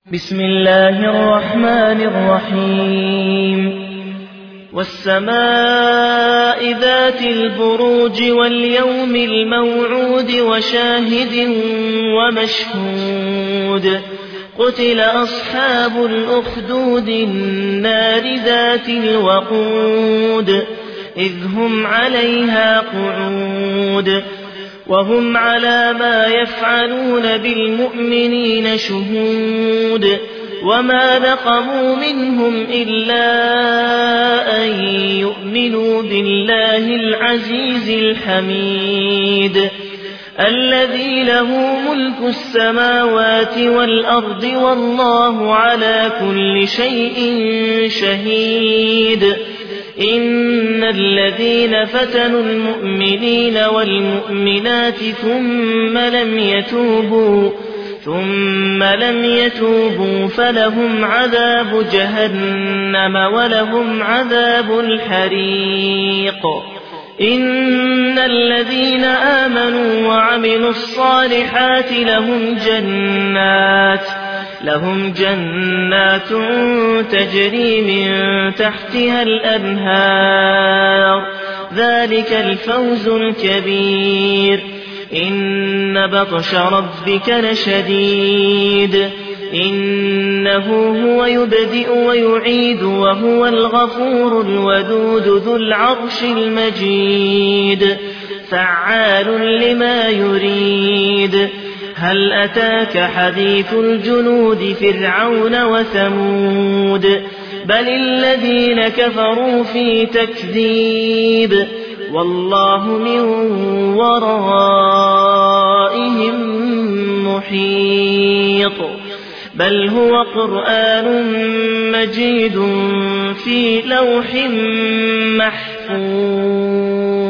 بسم الله الرحمن الرحيم والسماء ذات البروج واليوم الموعود وشاهد ومشهود قتل أصحاب الأخدود النار ذات الوقود إذ هم عليها قعود وهم على ما يفعلون بالمؤمنين شهود وما نقموا منهم إلا أن يؤمنوا بالله العزيز الحميد الذي له ملك السماوات والأرض والله على كل شيء شهيد إن الذين فتنوا المؤمنين والمؤمنات ثم لم يتوبوا فلهم عذاب جهنم ولهم عذاب الحريق إن الذين آمنوا وعملوا الصالحات لهم جنات تجري من تحتها الأنهار ذلك الفوز الكبير إن بطش ربك لشديد إنه هو يبدئ ويعيد وهو الغفور الودود ذو العرش المجيد فعال لما يريد هل أتاك حديث الجنود فرعون وثمود بل الذين كفروا في تكذيب والله من ورائهم محيط بل هو قرآن مجيد في لوح محفوظ.